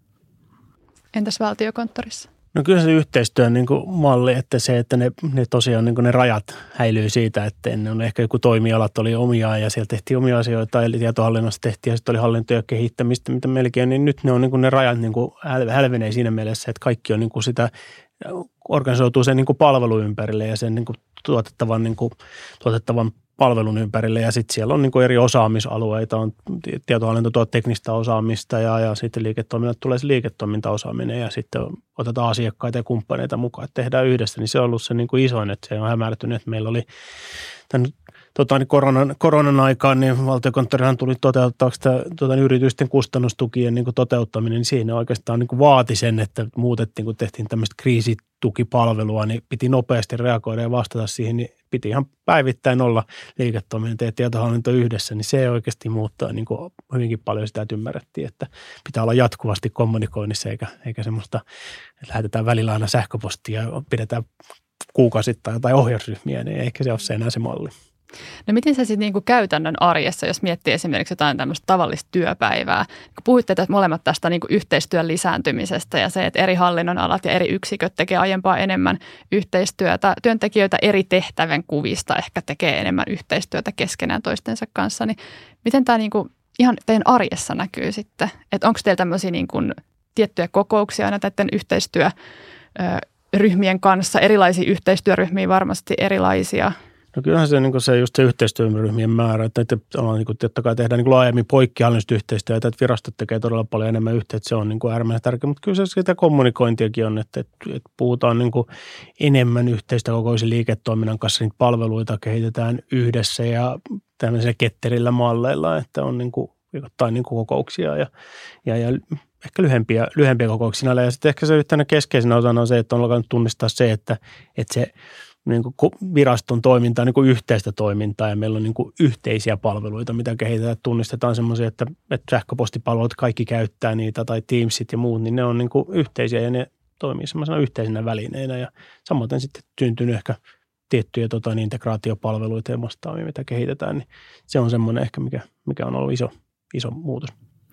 Entäs valtiokonttorissa? No kyllä se yhteistyön niin kuin malli, että se, että ne, ne tosiaan niin kuin ne rajat häilyy siitä, että ennen ehkä joku toimialat oli omiaan ja siellä tehtiin omia asioita, eli tietohallinnossa tehtiin ja sitten oli hallintoja kehittämistä, mitä melkein, niin nyt ne on niin kuin ne rajat niin kuin hälvenee siinä mielessä, että kaikki on niin kuin sitä, organisoituu sen niin kuin palvelun ympärille ja sen niin kuin tuotettavan, niin kuin, tuotettavan palvelun ympärille ja sitten siellä on niin kuin eri osaamisalueita, on tietohallinto tuo teknistä osaamista ja, ja sitten liiketoiminnat tulee se liiketoimintaosaaminen ja sitten otetaan asiakkaita ja kumppaneita mukaan, että tehdään yhdessä, niin se on ollut se niin kuin isoin, että se on hämärtynyt, että meillä oli tämän tota, niin koronan, koronan aikaan niin valtiokonttorihan tuli toteuttamaan sitä tota, niin yritysten kustannustukien niin kuin toteuttaminen, niin siinä oikeastaan niin kuin vaati sen, että muutettiin, kun tehtiin tämmöistä kriisitukipalvelua, niin piti nopeasti reagoida ja vastata siihen, niin piti ihan päivittäin olla liiketoiminta ja tietohallinto yhdessä, niin se oikeasti muuttaa niin kuin hyvinkin paljon sitä, että ymmärrettiin, että pitää olla jatkuvasti kommunikoinnissa eikä, eikä semmoista, että lähetetään välillä aina sähköpostia ja pidetään kuukausittain jotain ohjausryhmiä, niin ehkä se ole se enää se malli. No miten se sitten niinku käytännön arjessa, jos miettii esimerkiksi jotain tämmöistä tavallista työpäivää? Kun puhuitte että molemmat tästä niinku yhteistyön lisääntymisestä ja se, että eri hallinnonalat ja eri yksiköt tekee aiempaa enemmän yhteistyötä, työntekijöitä eri tehtävän kuvista ehkä tekee enemmän yhteistyötä keskenään toistensa kanssa, niin miten tämä niinku ihan teidän arjessa näkyy sitten? Että onko teillä tämmöisiä niinku tiettyjä kokouksia aina näiden yhteistyö ryhmien kanssa, erilaisia yhteistyöryhmiä, varmasti erilaisia? No kyllähän se, niin se just se yhteistyöryhmien määrä, että ollaan niin kuin, totta kai tehdään niin kuin laajemmin poikkihallinnollista yhteistyötä, että virastot tekee todella paljon enemmän yhteyttä, se on niin kuin äärimmäisen tärkeää, mutta kyllä se sitä kommunikointiakin on, että, että, että puhutaan niin kuin enemmän yhteistyökokoisen liiketoiminnan kanssa, niitä palveluita kehitetään yhdessä ja tämmöisillä ketterillä malleilla, että on niin kuin jotain niin kuin kokouksia ja, ja, ja ehkä lyhempiä, lyhempiä kokouksia. Ja sitten ehkä se yhtenä keskeisenä osana on se, että on alkanut tunnistaa se, että, että se niin kuin viraston toiminta on niin kuin yhteistä toimintaa ja meillä on niin kuin yhteisiä palveluita, mitä kehitetään. Tunnistetaan semmoisia, että, että sähköpostipalvelut kaikki käyttää niitä tai Teamsit ja muut, niin ne on niin kuin yhteisiä ja ne toimii semmoisena yhteisenä välineinä. Ja samoin sitten syntynyt ehkä tiettyjä tota, niin integraatiopalveluita ja vastaavia, mitä kehitetään, niin se on semmoinen ehkä, mikä, mikä on ollut iso, iso muutos.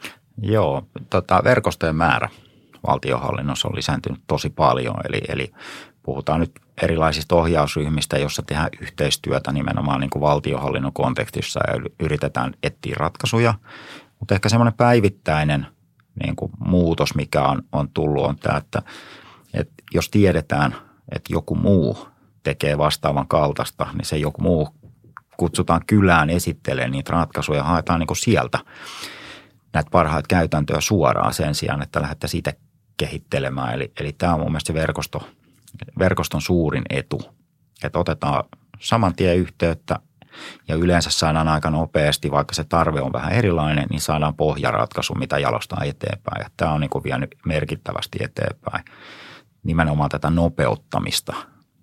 Joo, tota, verkostojen määrä valtionhallinnossa on lisääntynyt tosi paljon, eli, eli puhutaan nyt erilaisista ohjausryhmistä, jossa tehdään yhteistyötä nimenomaan niin kuin valtionhallinnon kontekstissa ja yritetään etsiä ratkaisuja, mutta ehkä semmoinen päivittäinen niin kuin muutos, mikä on, on tullut, on tämä, että, että jos tiedetään, että joku muu tekee vastaavan kaltaista, niin se joku muu kutsutaan kylään esittelemään niitä ratkaisuja ja haetaan niin kuin sieltä näitä parhaita käytäntöjä suoraan sen sijaan, että lähdettäisiin itse kehittelemään. Eli, eli tämä on mun mielestä se verkosto, verkoston suurin etu, että otetaan saman tien yhteyttä ja yleensä saadaan aika nopeasti, vaikka se tarve on vähän erilainen, niin saadaan pohjaratkaisu, mitä jalostaa eteenpäin. Ja tämä on niin kuin vienyt merkittävästi eteenpäin nimenomaan tätä nopeuttamista,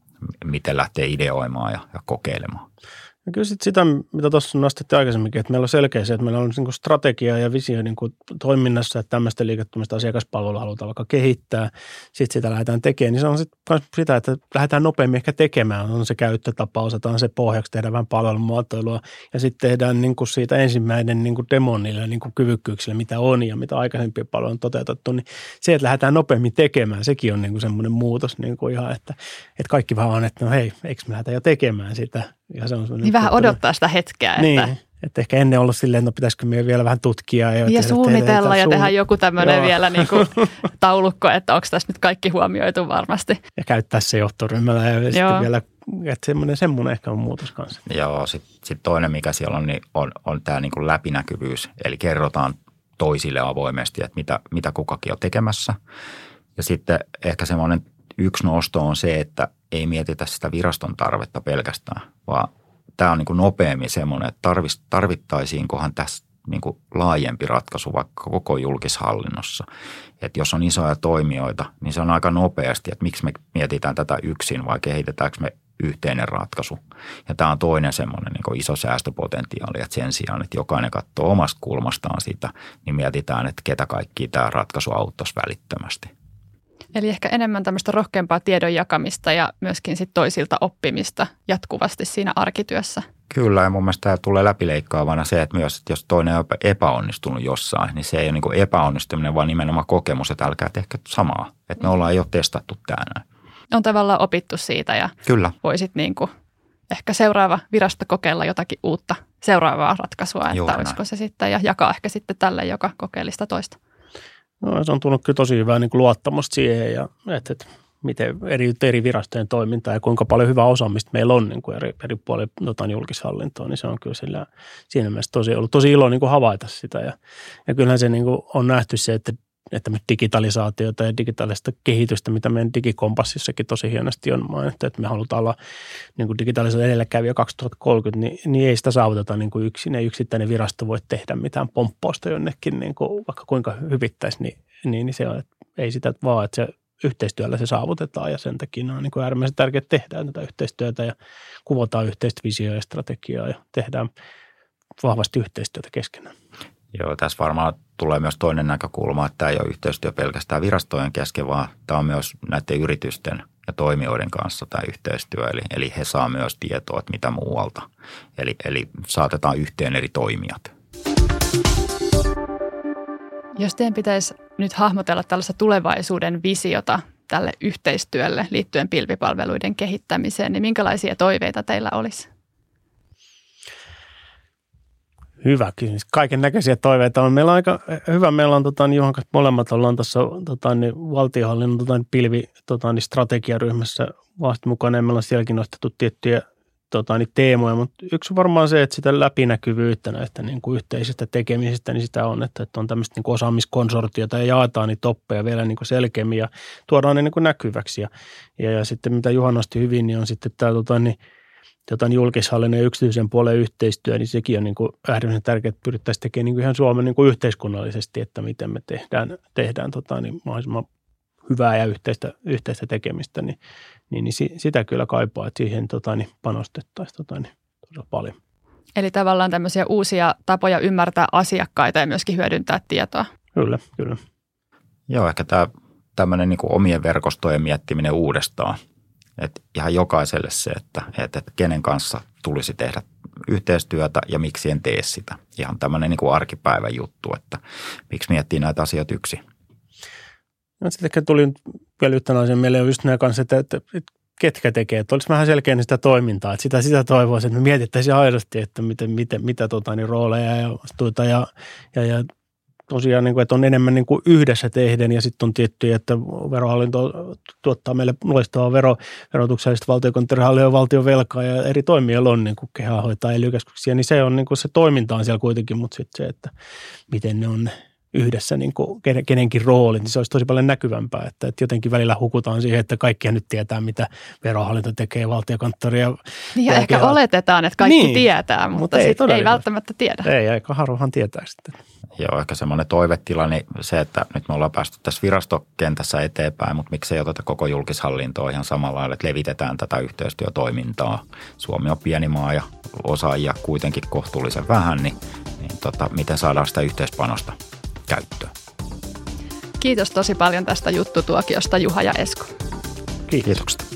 miten lähtee ideoimaan ja, ja kokeilemaan. Ja kyllä sit sitä, mitä tuossa nostettiin aikaisemminkin, että meillä on selkeä se, että meillä on niin strategia ja visio niin toiminnassa, että tämmöistä liiketoimista asiakaspalvelua halutaan vaikka kehittää, sitten sitä lähdetään tekemään, niin se on sitten sitä, että lähdetään nopeammin ehkä tekemään, on se käyttötapa, osataan se pohjaksi, tehdään vähän palvelumuotoilua ja sitten tehdään niin kuin siitä ensimmäinen niin kuin demo niille niin kuin kyvykkyyksille, mitä on ja mitä aikaisempia palveluja on toteutettu, niin se, että lähdetään nopeammin tekemään, sekin on niin kuin semmoinen muutos niin kuin ihan, että, että kaikki vähän on, että no hei, eikö me lähdetään jo tekemään sitä. Ja se on niin vähän odottaa sitä hetkeä. Että niin, että ehkä ennen ollut silleen, että no pitäisikö me vielä vähän tutkia. Ja, ja suunnitella ja suun... tehdä joku tämmöinen vielä niin kuin taulukko, että onko tässä nyt kaikki huomioitu varmasti. Ja käyttää se johtoryhmällä ja sitten Joo. vielä, että semmoinen, semmoinen ehkä on muutos kanssa. Joo, sitten sit toinen mikä siellä on, niin on, on tämä niin kuin läpinäkyvyys. Eli kerrotaan toisille avoimesti, että mitä, mitä kukakin on tekemässä. Ja sitten ehkä semmoinen yksi nosto on se, että ei mietitä sitä viraston tarvetta pelkästään, vaan tämä on niin kuin nopeammin semmoinen, että tarvittaisiinkohan tässä niin kuin laajempi ratkaisu vaikka koko julkishallinnossa. Että jos on isoja toimijoita, niin se on aika nopeasti, että miksi me mietitään tätä yksin vai kehitetäänkö me yhteinen ratkaisu. Ja tämä on toinen semmoinen niin kuin iso säästöpotentiaali, että sen sijaan, että jokainen katsoo omasta kulmastaan sitä, niin mietitään, että ketä kaikki tämä ratkaisu auttaisi välittömästi. Eli ehkä enemmän tämmöistä rohkeampaa tiedon jakamista ja myöskin sit toisilta oppimista jatkuvasti siinä arkityössä. Kyllä, ja mun mielestä tämä tulee läpileikkaavana se, että myös, että jos toinen on epäonnistunut jossain, niin se ei ole niin kuin epäonnistuminen, vaan nimenomaan kokemus, että älkää tehkö samaa. Että me ollaan jo testattu tämä näin. On tavallaan opittu siitä ja Kyllä. voisit niin kuin ehkä seuraava virasto kokeilla jotakin uutta seuraavaa ratkaisua, että Juuri olisiko näin. Se sitten ja jakaa ehkä sitten tälle, joka kokeili sitä toista. No, se on tullut kyllä tosi hyvää niin kuin luottamusta siihen ja että, että miten eri, eri virastojen toimintaa ja kuinka paljon hyvää osaamista meillä on niin kuin eri, eri puolilla jotain julkishallintoa, niin se on kyllä sillä, siinä mielessä tosi, ollut tosi ilo niin kuin havaita sitä ja, ja kyllähän se niin kuin on nähty se, että että me digitalisaatiota ja digitaalista kehitystä, mitä meidän digikompassissakin tosi hienosti on mainittu, että me halutaan olla niin kuin digitalisaation edelläkävijä kaksituhattakolmekymmentä, niin, niin ei sitä saavuteta niin kuin yksin. Ei yksittäinen virasto voi tehdä mitään pomppausta jonnekin, niin kuin vaikka kuinka hyvittäisi, niin, niin, niin se on, että ei sitä vaan, että se yhteistyöllä se saavutetaan ja sen takia on niin kuin äärimmäisen tärkeää, että tehdään tätä yhteistyötä ja kuvataan yhteistä visioa ja strategiaa ja tehdään vahvasti yhteistyötä keskenään. Joo, tässä varmaan tulee myös toinen näkökulma, että tämä ei ole yhteistyö pelkästään virastojen kesken, vaan tämä on myös näiden yritysten ja toimijoiden kanssa tämä yhteistyö. Eli, eli he saa myös tietoa, että mitä muualta. Eli, eli saatetaan yhteen eri toimijat. Jos teidän pitäisi nyt hahmotella tällaista tulevaisuuden visiota tälle yhteistyölle liittyen pilvipalveluiden kehittämiseen, niin minkälaisia toiveita teillä olisi? Hyvä kysymys. Kaiken näköisiä toiveita on. Meillä on aika hyvä. Meillä on tota, Juhan kanssa molemmat ollaan tuossa tota, niin, valtionhallinnon tota, pilvi tota, niin, strategiaryhmässä vasta mukana. Meillä on sielläkin nostettu tiettyjä tota, niin, teemoja, mutta yksi varmaan se, että sitä läpinäkyvyyttä näistä niin kuin yhteisistä tekemisistä, niin sitä on, että, että on tämmöistä niin kuin osaamiskonsortiota ja jaetaan niitä oppeja vielä niin kuin selkeämmin ja tuodaan ne niin kuin näkyväksi. Ja, ja, ja sitten mitä Juha nosti hyvin, niin on sitten tämä tota, niin, jotain julkishallinnon ja yksityisen puolen yhteistyö, niin sekin on niin kuin äärimmäisen tärkeää, että pyrittäisiin tekemään niin kuin ihan Suomen niin kuin yhteiskunnallisesti, että miten me tehdään, tehdään tota, niin mahdollisimman hyvää ja yhteistä, yhteistä tekemistä, niin, niin, niin sitä kyllä kaipaa, että siihen tota, niin panostettaisiin tota, niin todella paljon. Eli tavallaan tämmöisiä uusia tapoja ymmärtää asiakkaita ja myöskin hyödyntää tietoa. Kyllä, kyllä. Joo, ehkä tämä tämmöinen niin kuin omien verkostojen miettiminen uudestaan. Että ihan jokaiselle se, että, että kenen kanssa tulisi tehdä yhteistyötä ja miksi en tee sitä. Ihan tämmöinen niin kuin arkipäivän juttu, että miksi miettii näitä asioita yksin. No, sitten tuli vielä yhtenä asian meille on just nämä kanssa, että, että, että ketkä tekee. Että olisi vähän selkeä sitä toimintaa. Että sitä, sitä toivoisin, että me mietittäisiin aidosti, että miten, miten, mitä tota, niin rooleja ja vastuuta ja, ja, ja tosiaan, niin kuin, että on enemmän niin kuin yhdessä tehden ja sitten on tiettyjä, että verohallinto tuottaa meille loistavaa vero, verotuksellista valtiokonttorihallintoa ja valtion velkaa ja eri toimijoilla on niin kuin kehää hoitaa ely-keskuksia, niin se on niin kuin se toiminta on siellä kuitenkin, mutta sitten se, että miten ne on yhdessä niin kuin kenenkin rooli, niin se olisi tosi paljon näkyvämpää, että, että jotenkin välillä hukutaan siihen, että kaikkia nyt tietää, mitä verohallinto tekee, valtiokonttori ja niin ja ehkä oletetaan, että kaikki niin, tietää, mutta, mutta ei, sit ei välttämättä tiedä. Ei, aika harvohan tietää sitten. Joo, ehkä semmoinen toivetila, niin se, että nyt me ollaan päästy tässä virastokentässä eteenpäin, mutta miksei oteta koko julkishallintoa ihan samalla lailla, että levitetään tätä yhteistyötoimintaa. Suomi on pieni maa ja osaajia kuitenkin kohtuullisen vähän, niin, niin tota, miten saadaan sitä yhteispanosta käyttöön. Kiitos tosi paljon tästä juttutuokiosta, Juha ja Esko. Kiitokset.